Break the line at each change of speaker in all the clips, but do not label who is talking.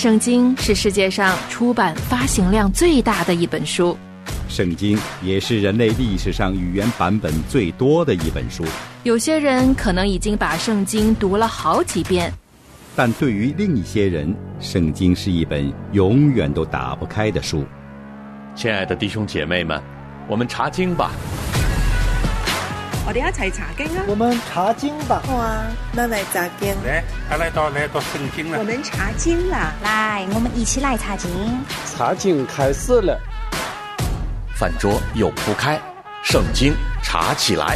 圣经是世界上出版发行量最大的一本书，
圣经也是人类历史上语言版本最多的一本书。
有些人可能已经把圣经读了好几遍，
但对于另一些人，圣经是一本永远都打不开的书。
亲爱的弟兄姐妹们，我们查经吧。
我哋一齊查經啊！
我們查經吧。
哇，那來查經。
來到聖經了。
我們查經啦！
來，我們一起來查經。
查經開始了。
飯桌又鋪開，聖經查起來。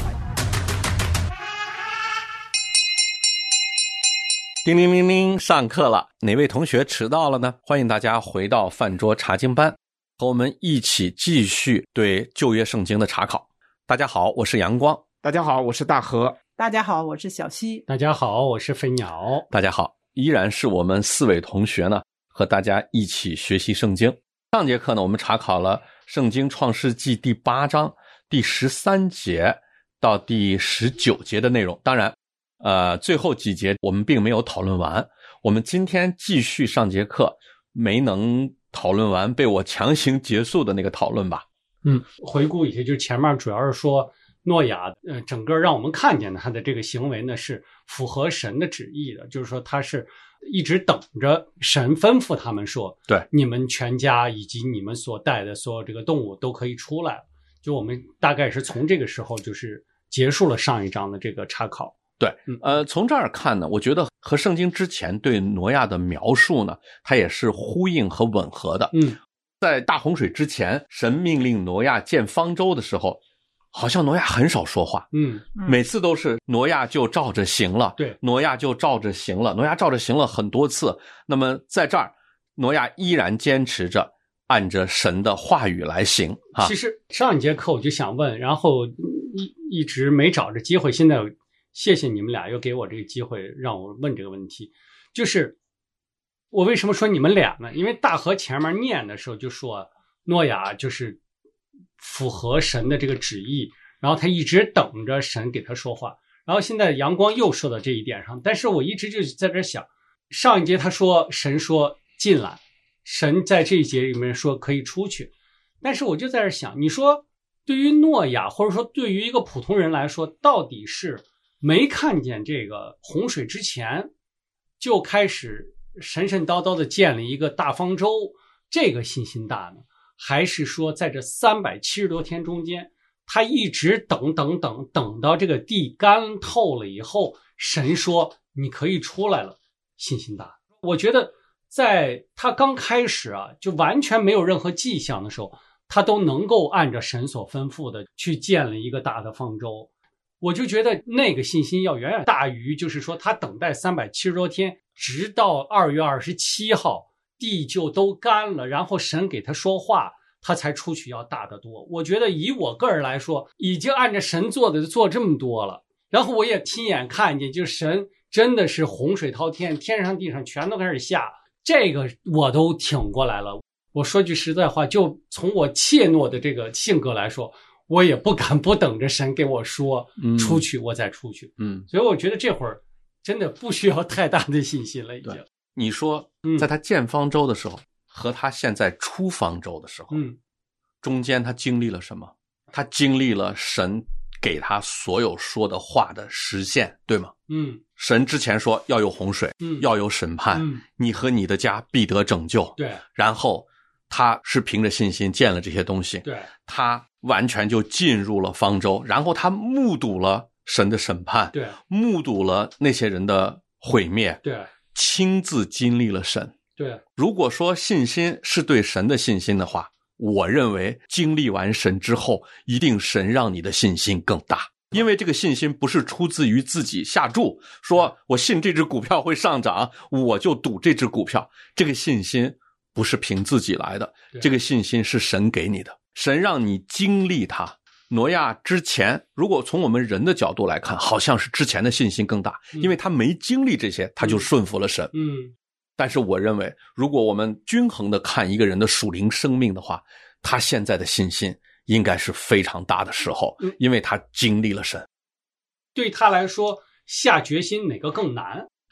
叮铃铃铃，上課了。哪位同學遲到了呢？歡迎大家回到飯桌查經班，和我們一起繼續對舊約聖經的查考。大家好，我是陽光。
大家好，我是大河。
大家好，我是小溪。
大家好，我是飞鸟。
大家好，依然是我们4位同学呢，和大家一起学习圣经。上节课呢，我们查考了圣经创世纪第8章第13节到第19节的内容。当然最后几节我们并没有讨论完，我们今天继续上节课没能讨论完，被我强行结束的那个讨论吧。
回顾一下，就是前面主要是说诺亚整个让我们看见他的这个行为呢是符合神的旨意的，就是说他是一直等着神吩咐他们说，对，你们全家以及你们所带的所有这个动物都可以出来了。就我们大概是从这个时候就是结束了上一章的这个查考。
对，从这儿看呢，我觉得和圣经之前对挪亚的描述呢，它也是呼应和吻合的。在大洪水之前，神命令挪亚建方舟的时候，好像挪亚很少说话。每次都是挪亚就照着行了，对，挪亚就照着行了，挪亚照着行了很多次。那么在这儿，挪亚依然坚持着按着神的话语来行。
其实上一节课我就想问，然后一直没找着机会，现在谢谢你们俩又给我这个机会让我问这个问题。就是我为什么说你们俩呢？因为大河前面念的时候就说诺亚就是符合神的这个旨意，然后他一直等着神给他说话，然后现在阳光又说到这一点上，但是我一直就在这想，上一节他说神说进来，神在这一节里面说可以出去，但是我就在这想，你说对于诺亚或者说对于一个普通人来说，到底是没看见这个洪水之前就开始神神叨叨的建立一个大方舟，这个信心大呢？还是说在这370多天中间，他一直等到这个地干透了以后，神说你可以出来了，信心大？我觉得在他刚开始就完全没有任何迹象的时候，他都能够按照神所吩咐的去建了一个大的方舟。我就觉得那个信心要远远大于就是说他等待370多天，直到2月27号地就都干了，然后神给他说话，他才出去要大得多。我觉得以我个人来说，已经按照神做的做这么多了，然后我也亲眼看见，就是神真的是洪水滔天，天上地上全都开始下，这个我都挺过来了。我说句实在话，就从我怯懦的这个性格来说，我也不敢不等着神给我说出去我再出去。所以我觉得这会儿真的不需要太大的信心了已经。
你说在他建方舟的时候和他现在出方舟的时候，中间他经历了什么？他经历了神给他所有说的话的实现，对吗？神之前说要有洪水，要有审判，你和你的家必得拯救。对，然后他是凭着信心建了这些东西，对，他完全就进入了方舟，然后他目睹了神的审判，对，目睹了那些人的毁灭，对，亲自经历了神。对，如果说信心是对神的信心的话，我认为经历完神之后，一定神让你的信心更大。因为这个信心不是出自于自己下注，说我信这只股票会上涨，我就赌这只股票。这个信心不是凭自己来的，这个信心是神给你的，神让你经历它。挪亚之前，如果从我们人的角度来看，好像是之前的信心更大，因为他没经历这些，他就顺服了神。但是我认为，如果我们均衡的看一个人的属灵生命的话，他现在的信心应该是非常大的时候，因为他经历了神。
对他来说，下决心哪个更难？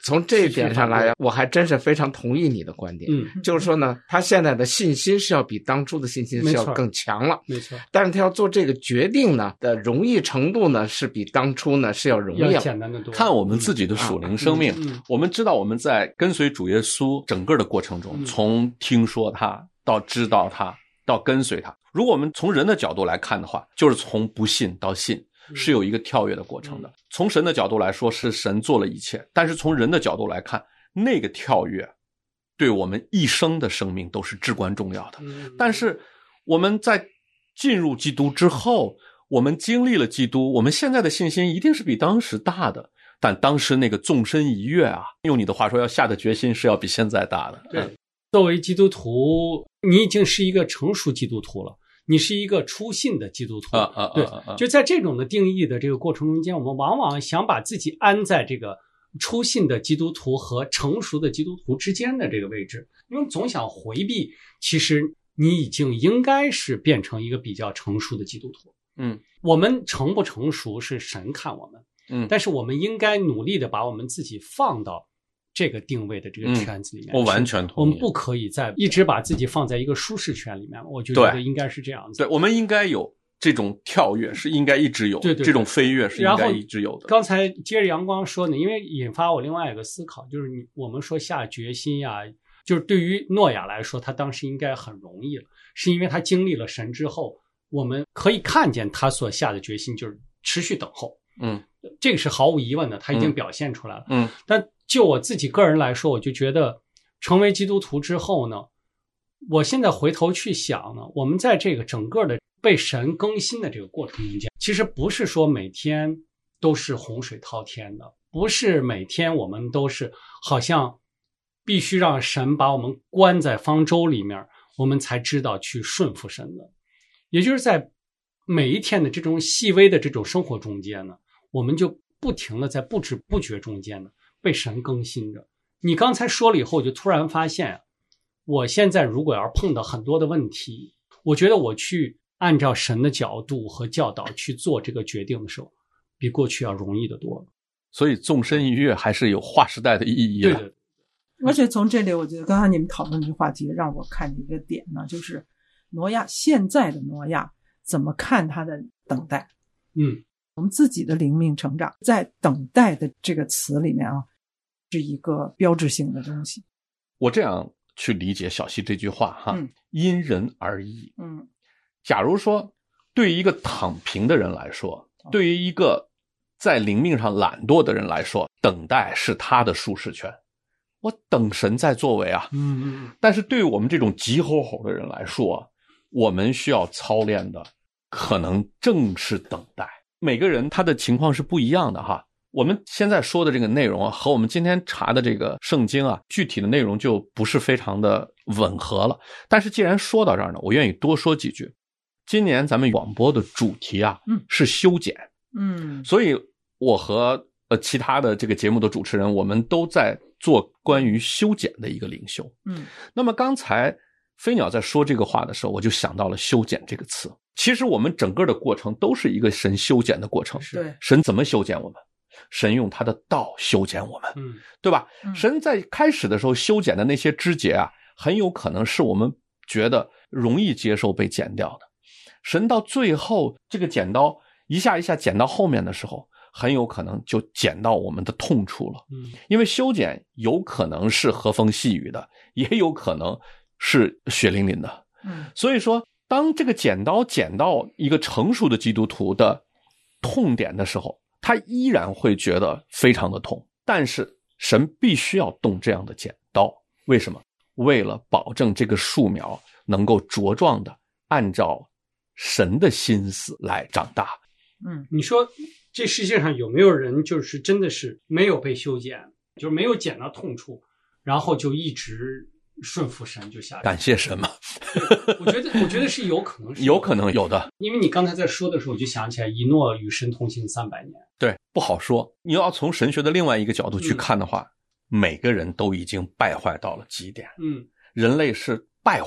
从这一点上来，我还真是非常同意你的观点。就是说呢，他现在的信心是要比当初的信心是要更强了。
没错。
但是他要做这个决定呢的容易程度呢，是比当初呢是要容易
要简单的多。
看我们自己的属灵生命，我们知道我们在跟随主耶稣整个的过程中，从听说他到知道他到跟随他。如果我们从人的角度来看的话，就是从不信到信。是有一个跳跃的过程的。从神的角度来说，是神做了一切，但是从人的角度来看，那个跳跃对我们一生的生命都是至关重要的。但是我们在进入基督之后，我们经历了基督，我们现在的信心一定是比当时大的，但当时那个纵身一跃啊，用你的话说，要下的决心是要比现在大的。
对，作为基督徒，你已经是一个成熟基督徒了，你是一个初信的基督徒。对，就在这种的定义的这个过程中间，我们往往想把自己安在这个初信的基督徒和成熟的基督徒之间的这个位置，因为总想回避，其实你已经应该是变成一个比较成熟的基督徒。我们成不成熟是神看我们，但是我们应该努力的把我们自己放到这个定位的这个圈子里面。
我完全同意。
我们不可以再一直把自己放在一个舒适圈里面，我觉得应该是这样子。
对，我们应该有这种跳跃，是应该一直有。对，这种飞跃是应该一直有的。
刚才接着阳光说呢，因为引发我另外一个思考，就是我们说下决心呀，就是对于诺亚来说，他当时应该很容易了，是因为他经历了神之后，我们可以看见他所下的决心就是持续等候。这个是毫无疑问的，他已经表现出来了。但就我自己个人来说，我就觉得成为基督徒之后呢，我现在回头去想呢，我们在这个整个的被神更新的这个过程中间，其实不是说每天都是洪水滔天的，不是每天我们都是好像必须让神把我们关在方舟里面，我们才知道去顺服神的。也就是在每一天的这种细微的这种生活中间呢，我们就不停的在不知不觉中间呢被神更新着。你刚才说了以后，我就突然发现，我现在如果要碰到很多的问题，我觉得我去按照神的角度和教导去做这个决定的时候，比过去要容易得多。
所以纵身一跃还是有划时代的意义的。
对。
而且从这里，我觉得刚才你们讨论这个话题，让我看一个点呢，就是挪亚现在的挪亚怎么看他的等待。我们自己的灵命成长在等待的这个词里面啊，是一个标志性的东西。
我这样去理解小溪这句话哈，因人而异。假如说对于一个躺平的人来说，对于一个在灵命上懒惰的人来说，等待是他的舒适圈，我等神在作为啊。但是对于我们这种急吼吼的人来说，我们需要操练的可能正是等待。每个人他的情况是不一样的哈。我们现在说的这个内容啊，和我们今天查的这个圣经啊，具体的内容就不是非常的吻合了。但是既然说到这儿呢，我愿意多说几句。今年咱们广播的主题啊，是修剪。所以我和其他的这个节目的主持人，我们都在做关于修剪的一个灵修。那么刚才飞鸟在说这个话的时候，我就想到了修剪这个词。其实我们整个的过程都是一个神修剪的过程。
对，
神怎么修剪我们？神用他的道修剪我们，对吧？神在开始的时候修剪的那些枝节啊，很有可能是我们觉得容易接受被剪掉的。神到最后这个剪刀一下一下剪到后面的时候，很有可能就剪到我们的痛处了。因为修剪有可能是和风细雨的，也有可能是血淋淋的。所以说当这个剪刀剪到一个成熟的基督徒的痛点的时候，他依然会觉得非常的痛，但是神必须要动这样的剪刀。为什么？为了保证这个树苗能够茁壮的按照神的心思来长大。
你说这世界上有没有人就是真的是没有被修剪，就是没有剪到痛处，然后就一直顺服神就下去？
感谢神嘛。
我觉得是有可能，
有可能有的。
因为你刚才在说的时候，我就想起来以诺与神同行300年。
对，不好说。你要从神学的另外一个角度去看的话，每个人都已经败坏到了极点。人类是败坏的，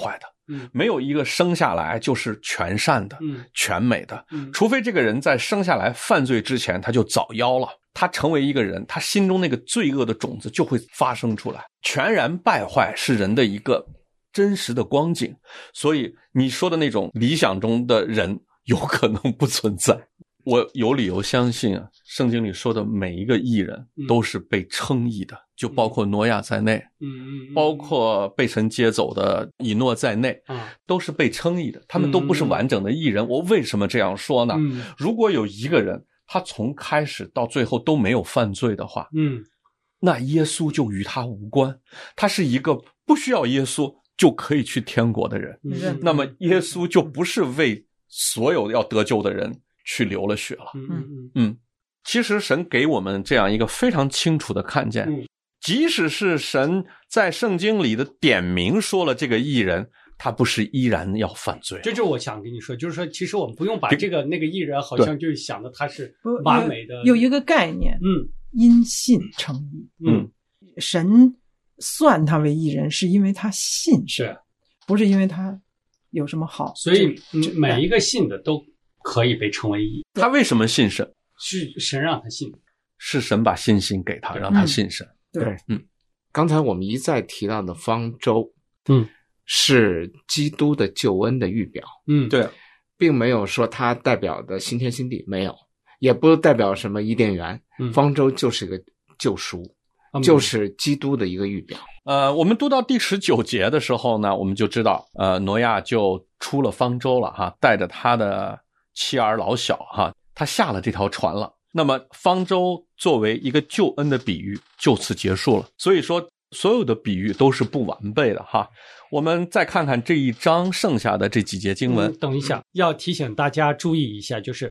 没有一个生下来就是全善的，全美的，除非这个人在生下来犯罪之前他就早夭了，他成为一个人，他心中那个罪恶的种子就会发生出来。全然败坏是人的一个真实的光景，所以你说的那种理想中的人有可能不存在。我有理由相信啊，圣经里说的每一个义人都是被称义的，就包括挪亚在内，包括被神接走的以诺在内，都是被称义的，他们都不是完整的义人。我为什么这样说呢？如果有一个人他从开始到最后都没有犯罪的话，那耶稣就与他无关，他是一个不需要耶稣就可以去天国的人，那么耶稣就不是为所有要得救的人去流了血了。其实神给我们这样一个非常清楚的看见，即使是神在圣经里的点名说了这个义人，他不是依然要犯罪。
这就是我想跟你说，就是说其实我们不用把这个那个义人好像就想的他是完美的。
有一个概念，因信称义。神算他为义人是因为他信神，不是因为他有什么好。
所以每一个信的都可以被称为义。
他为什么信神？
是神让他信，
是神把信心给他，让他信神。
对，
刚才我们一再提到的方舟，是基督的救恩的预表。
对，
并没有说它代表的新天新地，没有，也不代表什么伊甸园。方舟就是一个救赎，就是基督的一个预表。
我们读到第19节的时候呢，我们就知道，挪亚就出了方舟了哈，带着他的妻儿老小哈，他下了这条船了。那么方舟作为一个救恩的比喻就此结束了。所以说所有的比喻都是不完备的哈。我们再看看这一章剩下的这几节经文。
等一下，要提醒大家注意一下，就是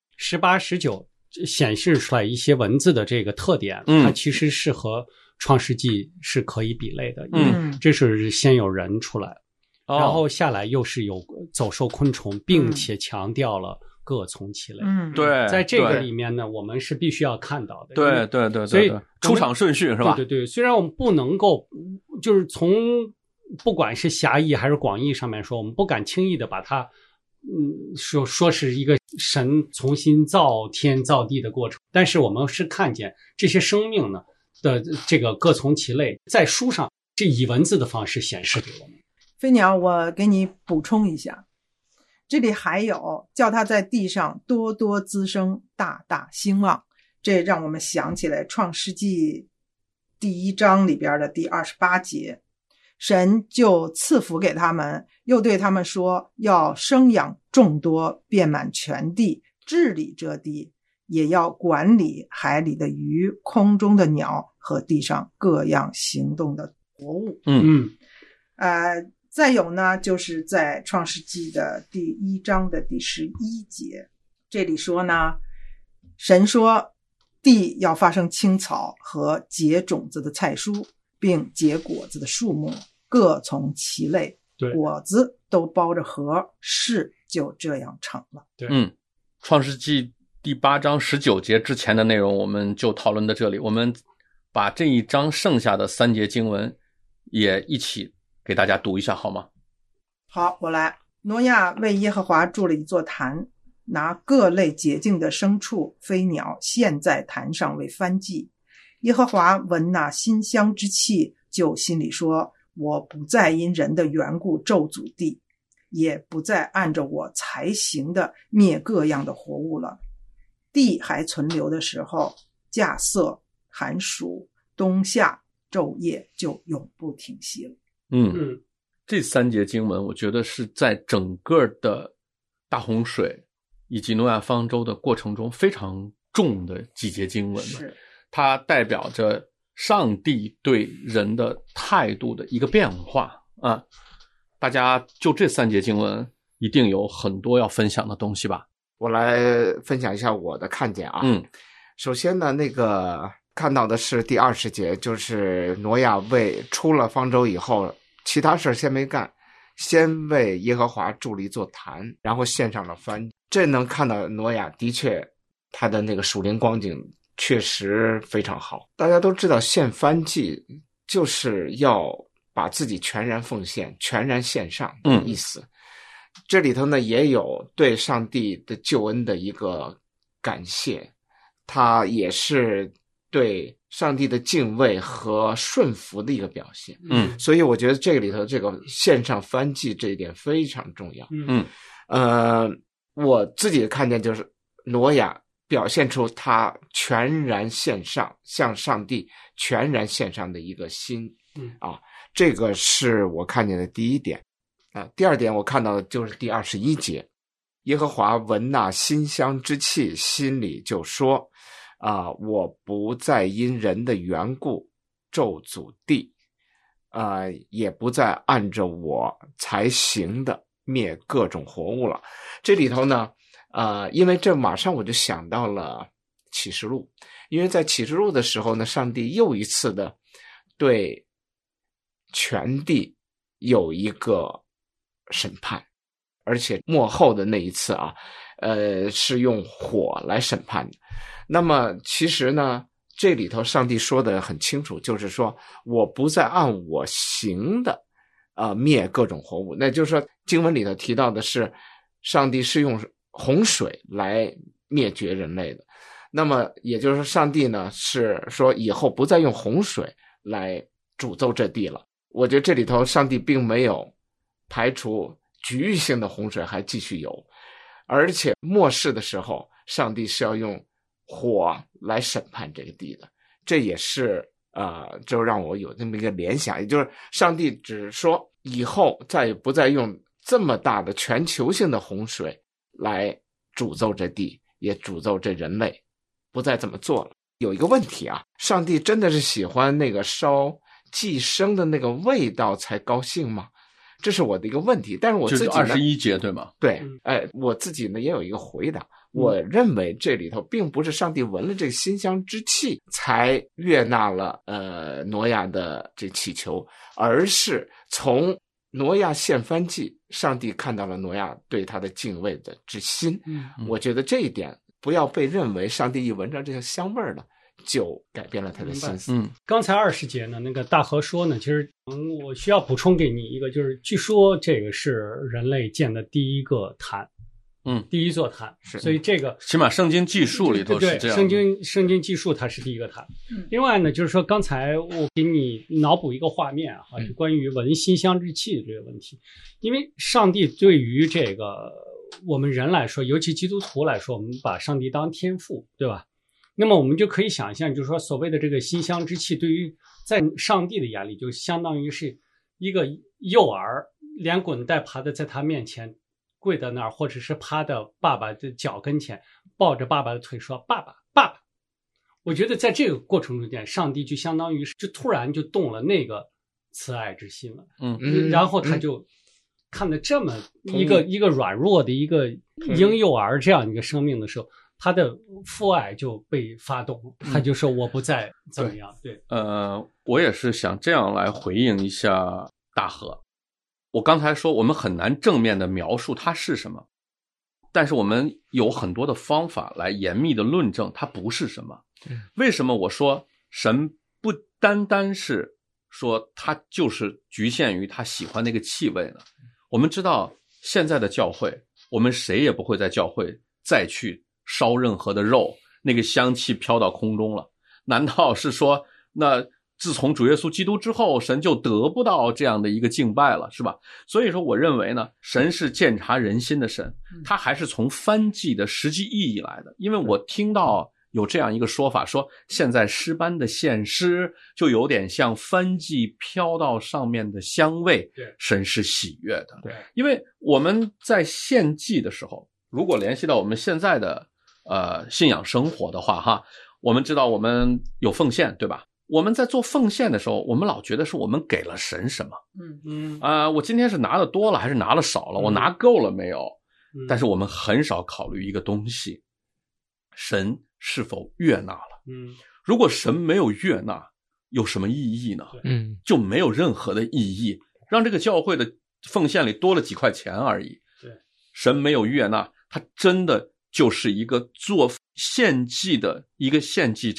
18、19显示出来一些文字的这个特点，它其实是和创世纪是可以比类的。这是先有人出来，然后下来又是有走兽昆虫，并且强调了各从其类。
对，
在这个里面呢，我们是必须要看到的。
对，
所以
出场顺序是吧？
对，虽然我们不能够就是从不管是狭义还是广义上面说，我们不敢轻易的把它说是一个神重新造天造地的过程，但是我们是看见这些生命呢的这个各从其类，在书上这以文字的方式显示给我们。
飞鸟，我给你补充一下，这里还有叫他在地上多多滋生，大大兴旺，这让我们想起来创世纪第1章里边的第28节，神就赐福给他们，又对他们说，要生养众多，遍满全地，治理这地，也要管理海里的鱼，空中的鸟和地上各样行动的活物。再有呢，就是在创世纪的第1章的第11节，这里说呢，神说地要发生青草和结种子的菜蔬，并结果子的树木，各从其类，果子都包着核，事就这样成了。
对，
创世纪第8章19节之前的内容我们就讨论到这里，我们把这一章剩下的3节经文也一起给大家读一下好吗？
好，我来。挪亚为耶和华筑了一座坛，拿各类洁净的牲畜、飞鸟献在坛上为燔祭。耶和华闻那馨香之气，就心里说，我不再因人的缘故咒诅地，也不再按着我才行的灭各样的活物了。地还存留的时候，稼穑、寒暑、冬夏昼夜就永不停息了。
这3节经文我觉得是在整个的大洪水以及挪亚方舟的过程中非常重的几节经文，它代表着上帝对人的态度的一个变化啊！大家就这3节经文一定有很多要分享的东西吧？
我来分享一下我的看见啊。首先呢，那个看到的是第20节，就是挪亚出了方舟以后，其他事先没干，先为耶和华筑了一座坛，然后献上了燔。这能看到挪亚的确他的那个属灵光景确实非常好。大家都知道献燔祭就是要把自己全然奉献、全然献上的意思。这里头呢也有对上帝的救恩的一个感谢，他也是对上帝的敬畏和顺服的一个表现。所以我觉得这个里头这个献上燔祭这一点非常重要。我自己的看见就是挪亚表现出他全然献上，向上帝全然献上的一个心。这个是我看见的第一点。第二点我看到的就是第21节，耶和华闻那馨香之气，心里就说我不再因人的缘故咒诅地，也不再按着我才行的灭各种活物了。这里头呢因为这马上我就想到了启示录，因为在启示录的时候呢，上帝又一次的对全地有一个审判，而且末后的那一次是用火来审判的。那么其实呢，这里头上帝说的很清楚，就是说我不再按我行的灭各种活物。那就是说经文里头提到的是上帝是用洪水来灭绝人类的，那么也就是说上帝呢是说以后不再用洪水来诅咒这地了。我觉得这里头上帝并没有排除局域性的洪水还继续有，而且末世的时候上帝是要用火来审判这个地的。这也是就让我有这么一个联想，也就是上帝只说以后不再用这么大的全球性的洪水来诅咒这地，也诅咒这人类，不再这么做了。有一个问题上帝真的是喜欢那个烧祭牲的那个味道才高兴吗？这是我的一个问题。但是我自己呢，
就是21节对吗？
对，我自己呢也有一个回答。我认为这里头并不是上帝闻了这个馨香之气才悦纳了挪亚的这祈求，而是从挪亚献燔祭，上帝看到了挪亚对他的敬畏的之心。我觉得这一点不要被认为上帝一闻着这个香味了就改变了他的心思。
刚才20节呢，那个大河说呢，其实我需要补充给你一个，就是据说这个是人类建的第一个坛，第一座坛，所以这个
起码圣经记述里头是这样的。
对，圣经记述它是第一个坛。另外呢，就是说刚才我给你脑补一个画面是关于闻馨香之气的这个问题。因为上帝对于这个我们人来说，尤其基督徒来说，我们把上帝当天父，对吧？那么我们就可以想象，就是说所谓的这个馨香之气，对于在上帝的眼里，就相当于是一个幼儿连滚带爬的在他面前跪在那儿，或者是趴到爸爸的脚跟前，抱着爸爸的腿说爸爸爸爸。我觉得在这个过程中间，上帝就相当于就突然就动了那个慈爱之心了。然后他就看到这么一个软弱的一个婴幼儿这样一个生命的时候，他的父爱就被发动，他就说我不再怎么样。对，
我也是想这样来回应一下大河。我刚才说我们很难正面的描述它是什么，但是我们有很多的方法来严密的论证它不是什么。为什么我说神不单单是说他就是局限于他喜欢那个气味呢？我们知道现在的教会，我们谁也不会在教会再去烧任何的肉，那个香气飘到空中了。难道是说那自从主耶稣基督之后，神就得不到这样的一个敬拜了，是吧？所以说我认为呢，神是鉴察人心的神，他还是从燔祭的实际意义来的。因为我听到有这样一个说法，说现在诗班的献诗就有点像燔祭飘到上面的香味，神是喜悦的。
对，
因为我们在献祭的时候，如果联系到我们现在的信仰生活的话我们知道我们有奉献，对吧？我们在做奉献的时候，我们老觉得是我们给了神什么。我今天是拿的多了还是拿了少了，我拿够了没有？但是我们很少考虑一个东西，神是否悦纳了。如果神没有悦纳，有什么意义呢？就没有任何的意义，让这个教会的奉献里多了几块钱而已。神没有悦纳，他真的就是一个做献祭的一个献祭者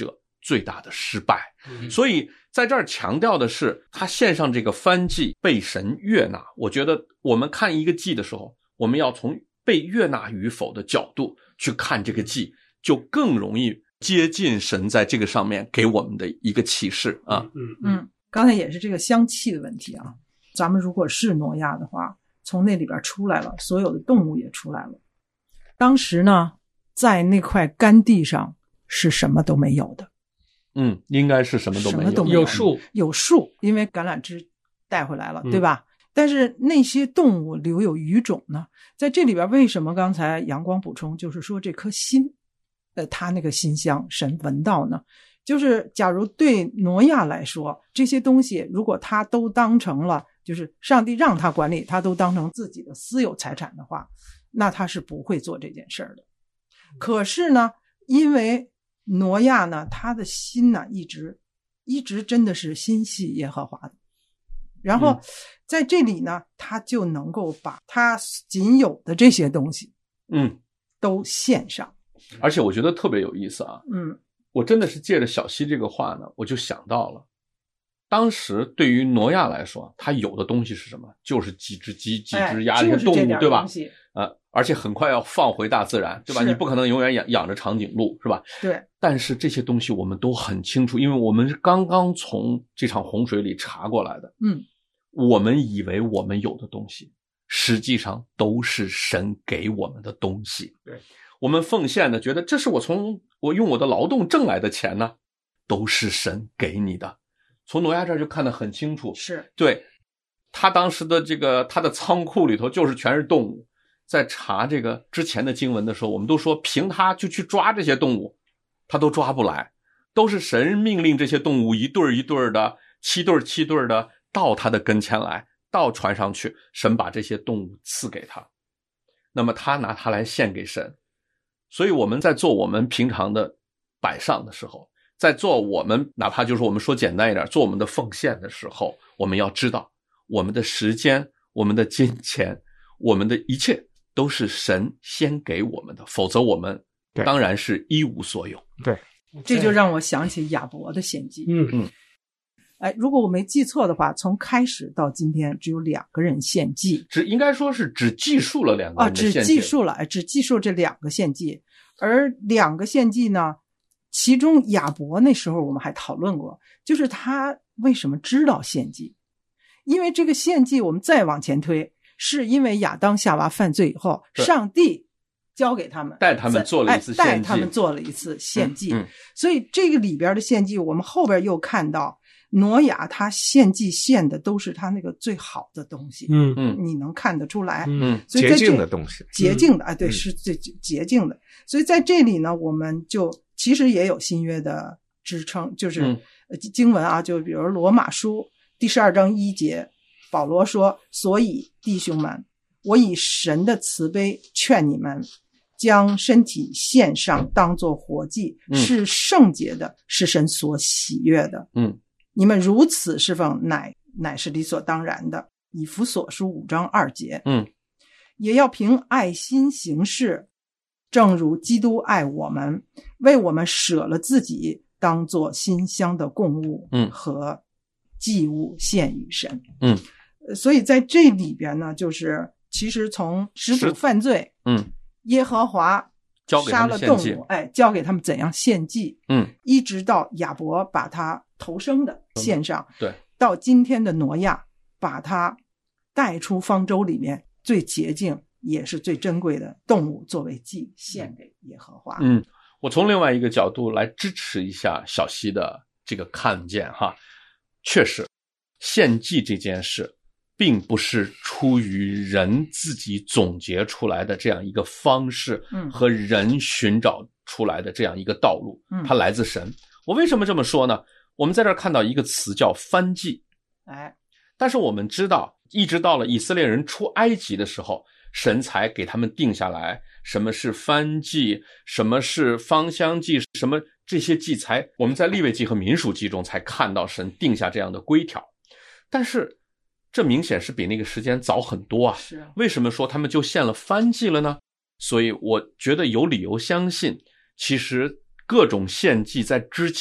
最大的失败。所以在这儿强调的是他献上这个燔祭被神悦纳。我觉得我们看一个祭的时候，我们要从被悦纳与否的角度去看这个祭，就更容易接近神在这个上面给我们的一个启示啊。
刚才也是这个香气的问题啊。咱们如果是挪亚的话，从那里边出来了，所有的动物也出来了。当时呢，在那块干地上是什么都没有的。
应该是什么都没有。
有
树，因为橄榄枝带回来了，对吧？但是那些动物留有余种呢，在这里边为什么刚才阳光补充，就是说这颗心，它那个馨香神闻到呢？就是假如对挪亚来说，这些东西如果他都当成了，就是上帝让他管理，他都当成自己的私有财产的话，那他是不会做这件事的。可是呢，因为挪亚呢，他的心呢一直真的是心系耶和华的，然后在这里呢，他就能够把他仅有的这些东西都献上。
而且我觉得特别有意思啊。我真的是借着小溪这个话呢，我就想到了当时对于挪亚来说，他有的东西是什么？就是几只鸡、几只鸭，这些动物，对吧？而且很快要放回大自然，对吧？你不可能永远养着长颈鹿，是吧？
对。
但是这些东西我们都很清楚，因为我们是刚刚从这场洪水里查过来的。我们以为我们有的东西，实际上都是神给我们的东西。
对。
我们奉献的，觉得这是我用我的劳动挣来的钱呢，都是神给你的。从挪亚这儿就看得很清楚，
是
对他当时的他的仓库里头就是全是动物。在查这个之前的经文的时候，我们都说凭他就去抓这些动物，他都抓不来，都是神命令这些动物一对一对的、七对的到他的跟前来，到船上去，神把这些动物赐给他，那么他拿它来献给神。所以我们在做我们平常的摆上的时候，在做我们哪怕就是我们说简单一点，做我们的奉献的时候，我们要知道我们的时间、我们的金钱、我们的一切都是神先给我们的，否则我们当然是一无所有。
对，
这就让我想起亚伯的献祭。如果我没记错的话，从开始到今天只有2个人献祭，
应该说是只记述了2个人的献祭。
只记述这2个献祭。而2个献祭呢，其中亚伯那时候我们还讨论过，就是他为什么知道献祭。因为这个献祭我们再往前推，是因为亚当夏娃犯罪以后，上帝交给他们，
带他们做了一次献祭。
所以这个里边的献祭，我们后边又看到挪亚他献祭献的都是他那个最好的东西。你能看得出来。所以
洁净的东西，
洁净的，对，是最洁净的。所以在这里呢，我们就其实也有新约的支撑，就是经文啊，就比如罗马书第12章1节，保罗说：所以弟兄们，我以神的慈悲劝你们，将身体献上，当作活祭，是圣洁的，是神所喜悦的。你们如此侍奉，乃是理所当然的。以弗所书5章2节。也要凭爱心行事，正如基督爱我们，为我们舍了自己，当作馨香的供物和祭物献与神。所以在这里边呢，就是其实从始祖犯罪，耶和华杀了动物，教给他们怎样献祭，一直到亚伯把他头生的献上，
对，
到今天的挪亚把他带出方舟里面最洁净也是最珍贵的动物作为祭献给耶和华。
我从另外一个角度来支持一下小溪的这个看见哈，确实献祭这件事并不是出于人自己总结出来的这样一个方式和人寻找出来的这样一个道路，它来自神。我为什么这么说呢？我们在这儿看到一个词叫燔祭，但是我们知道一直到了以色列人出埃及的时候，神才给他们定下来什么是燔祭，什么是芳香祭，什么这些祭才我们在利未记和民数记中才看到神定下这样的规条。但是这明显是比那个时间早很多啊！为什么说他们就献了燔祭了呢？所以我觉得有理由相信，其实各种献祭在之前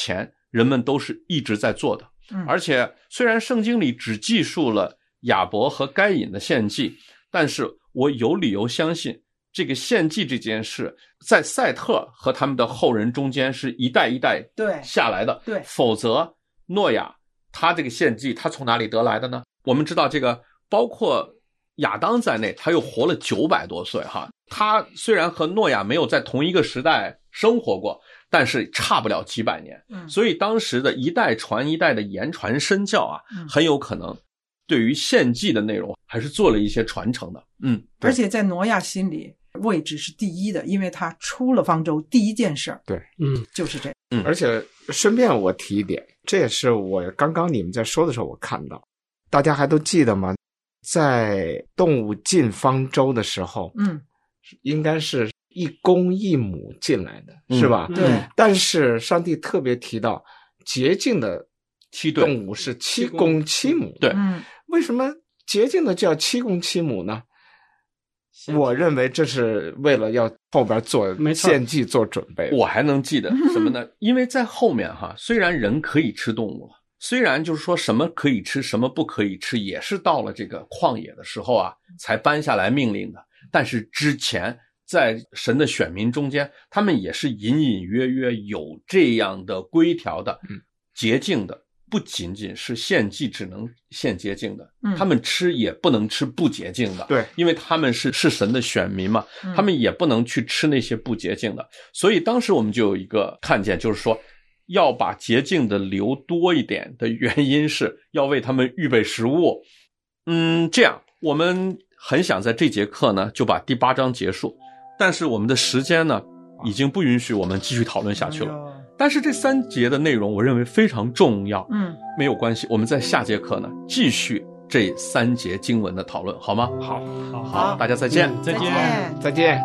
人们都是一直在做的。而且虽然圣经里只记述了亚伯和该隐的献祭，但是我有理由相信这个献祭这件事在赛特和他们的后人中间是一代一代下来的。
对，
否则诺亚他这个献祭他从哪里得来的呢？我们知道这个包括亚当在内，他又活了900多岁哈。他虽然和诺亚没有在同一个时代生活过，但是差不了几百年。所以当时的一代传一代的言传身教啊，很有可能对于献祭的内容还是做了一些传承的。
而且在挪亚心里位置是第一的，因为他出了方舟第一件事儿。
对，
就是这。
而且顺便我提一点，这也是我刚刚你们在说的时候我看到，大家还都记得吗？在动物进方舟的时候，应该是一公一母进来的，是吧？
对。
但是上帝特别提到洁净的动物是7公7母。
对。
为什么洁净的叫7公7母呢？我认为这是为了要后边做献祭做准备。
我还能记得什么呢？因为在后面哈，虽然人可以吃动物了，虽然就是说什么可以吃什么不可以吃，也是到了这个旷野的时候啊才颁下来命令的，但是之前在神的选民中间，他们也是隐隐约约有这样的规条的。洁净的不仅仅是献祭只能献洁净的，他们吃也不能吃不洁净的。
对，
因为他们是神的选民嘛，他们也不能去吃那些不洁净的。所以当时我们就有一个看见，就是说要把洁净的留多一点的原因是要为他们预备食物。这样我们很想在这节课呢就把第8章结束，但是我们的时间呢已经不允许我们继续讨论下去了。但是这3节的内容我认为非常重要。没有关系，我们在下节课呢继续这3节经文的讨论，好吗？好，大家再见。
再见。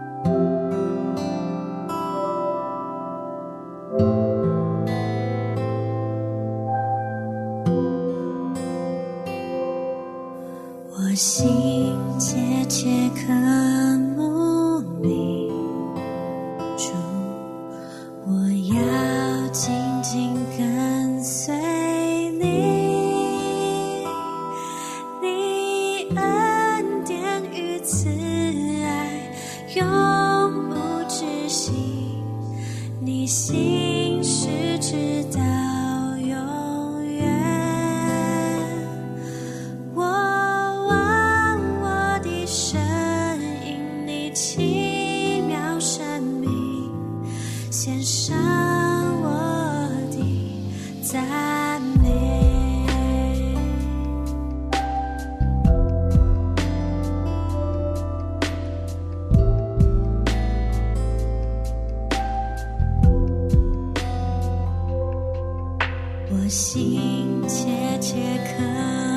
我心切切渴慕你，主，我要紧紧跟随你，你恩典与慈爱永不止息，你心事直到永远。我望我的神因你奇妙生命，献上我的赞美。我心切切渴